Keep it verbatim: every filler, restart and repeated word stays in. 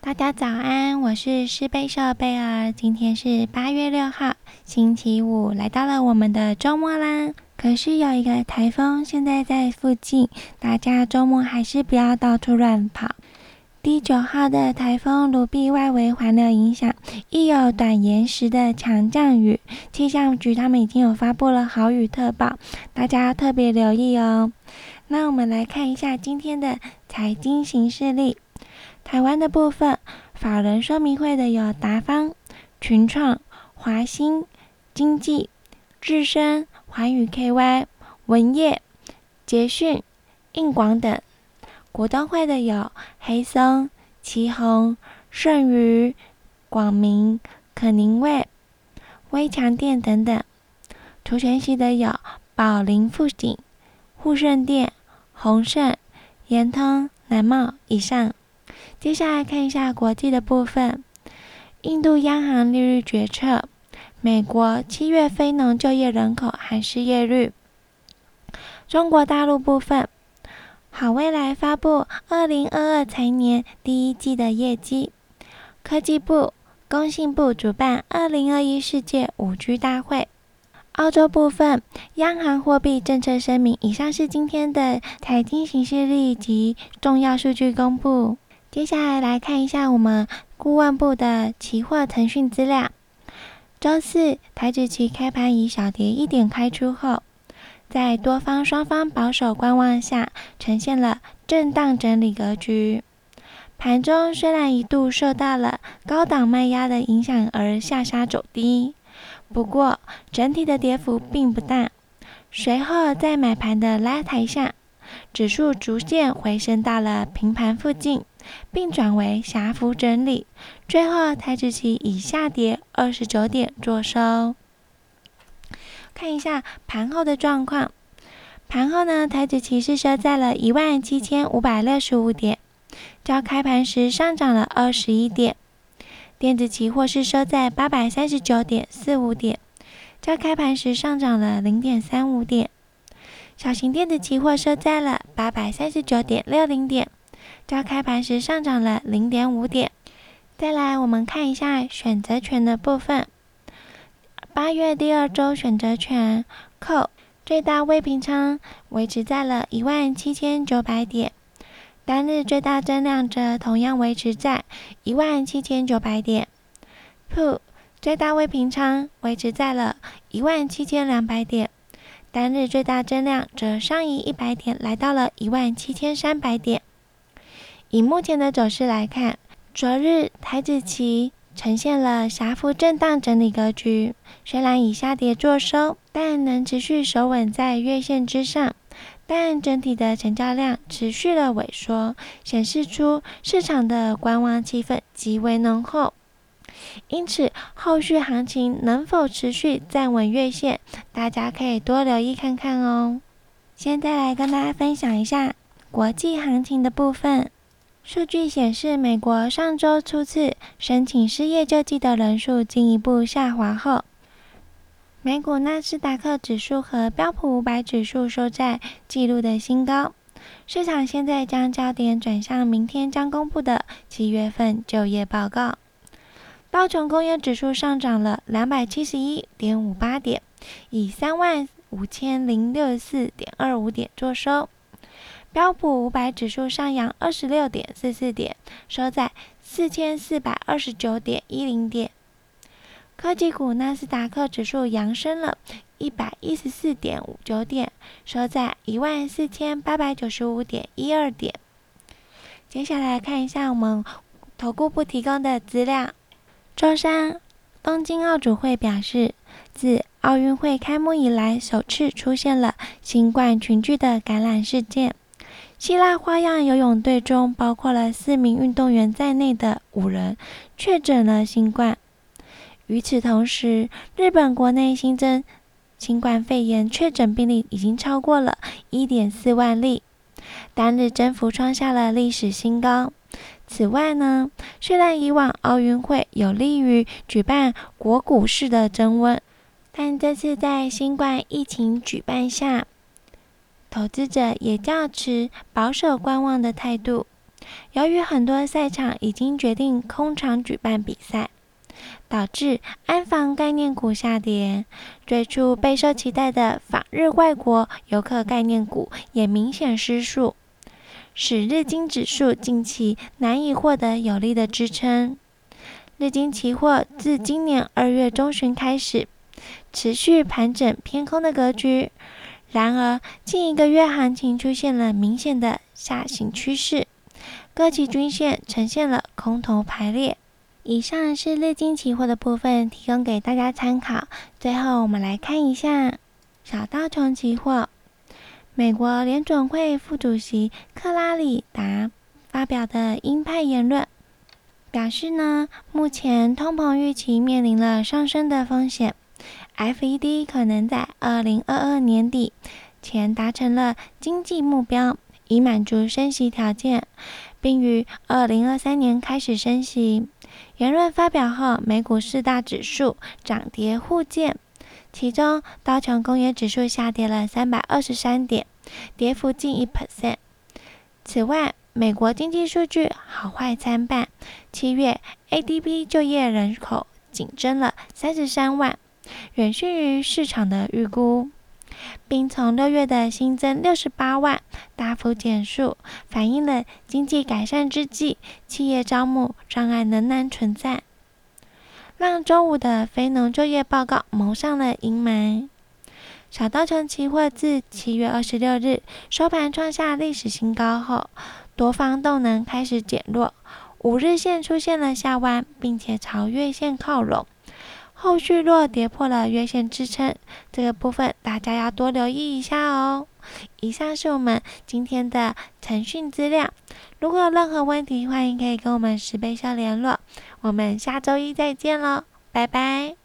大家早安，我是施贝秀贝儿。今天是八月六号，星期五，来到了我们的周末啦。可是有一个台风现在在附近，大家周末还是不要到处乱跑。第九号的台风卢碧外围环流影响，亦有短延时的强降雨。气象局他们已经有发布了豪雨特报，大家要特别留意哦。那我们来看一下今天的财经行事历。台湾的部分，法人说明会的有达方、群创、华兴、经济、智深、环宇 K Y、文业、捷讯、应广等。股东会的有黑松、旗宏、盛宇、广明、可宁味、威强电等等。除权息的有宝林富锦、富盛电、宏盛、延通、南茂以上。接下来看一下国际的部分，印度央行利率决策，美国七月非农就业人口和失业率。中国大陆部分，好未来发布二零二二财年第一季的业绩。科技部、工信部主办二零二一世界 五 G 大会。澳洲部分，央行货币政策声明。以上是今天的财经行事历及重要数据公布。接下来来看一下我们顾问部的期货腾讯资料。周四，台指期开盘以小跌一点开出后，在多方双方保守观望下，呈现了震荡整理格局。盘中虽然一度受到了高档卖压的影响而下杀走低，不过整体的跌幅并不大。随后在买盘的拉抬下，指数逐渐回升到了平盘附近，并转为狭幅整理，最后台指期以下跌二十九点作收。看一下盘后的状况，盘后呢，台指期是收在了一万七千五百六十五点，较开盘时上涨了二十一点。电子期货是收在八百三十九点四五点，较开盘时上涨了零点三五点。小型电子期货收在了八百三十九点六零点，较开盘时上涨了零点五点。再来我们看一下选择权的部分，八月第二周选择权扣最大未平仓维持在了一万七千九百点，单日最大增量则同样维持在一万七千九百点。Put 最大未平仓维持在了一万七千两百点，单日最大增量则上移一百点，来到了一万七千三百点。以目前的走势来看，昨日台指期呈现了狭幅震荡整理格局，虽然以下跌作收，但能持续守稳在月线之上，但整体的成交量持续了萎缩，显示出市场的观望气氛极为浓厚。因此后续行情能否持续站稳月线，大家可以多留意看看哦。现在来跟大家分享一下国际行情的部分。数据显示，美国上周初次申请失业救济的人数进一步下滑后，美股纳斯达克指数和标普五百指数收在纪录的新高。市场现在将焦点转向明天将公布的七月份就业报告。道琼工业指数上涨了两百七十一点五八点，以三万五千零六十四点二五点作收。标普五百指数上扬二十六点四四点，收在四千四百二十九点一零点。科技股纳斯达克指数扬升了一百一十四点五九点，收在一万四千八百九十五点一二点。接下来看一下我们投顾部提供的资料。周三，东京奥组会表示，自奥运会开幕以来首次出现了新冠群聚的感染事件。希腊花样游泳队中包括了四名运动员在内的五人确诊了新冠。与此同时，日本国内新增新冠肺炎确诊病例已经超过了 一点四万例，单日增幅创下了历史新高。此外呢，虽然以往奥运会有利于举办国股市的增温，但这次在新冠疫情举办下，投资者也较持保守观望的态度。 由于很多赛场已经决定空场举办比赛，导致安防概念股下跌，最初备受期待的访日外国游客概念股也明显失速，使日经指数近期难以获得有力的支撑。日经期货自今年二月中旬开始，持续盘整偏空的格局，然而近一个月行情出现了明显的下行趋势，各期均线呈现了空头排列。以上是日经期货的部分，提供给大家参考。最后我们来看一下小道琼期货。美国联准会副主席克拉里达发表的鹰派言论，表示呢，目前通膨预期面临了上升的风险， F E D 可能在二零二二年底前达成了经济目标，以满足升息条件，并于二零二三年开始升息。言论发表后，美股四大指数涨跌互见，其中道琼工业指数下跌了三百二十三点，跌幅近 百分之一。此外，美国经济数据好坏参半，七月 A D P 就业人口仅增了三十三万，远逊于市场的预估，并从六月的新增六十八万大幅减速，反映了经济改善之际，企业招募障碍仍然存在，让周五的非农就业报告蒙上了阴霾。小道琼期货自七月二十六日收盘创下历史新高后，多方动能开始减弱，五日线出现了下弯，并且朝月线靠拢。后续若跌破了月线支撑，这个部分大家要多留意一下哦。以上是我们今天的腾讯资料，如果有任何问题，欢迎可以跟我们十倍校联络。我们下周一再见咯，拜拜。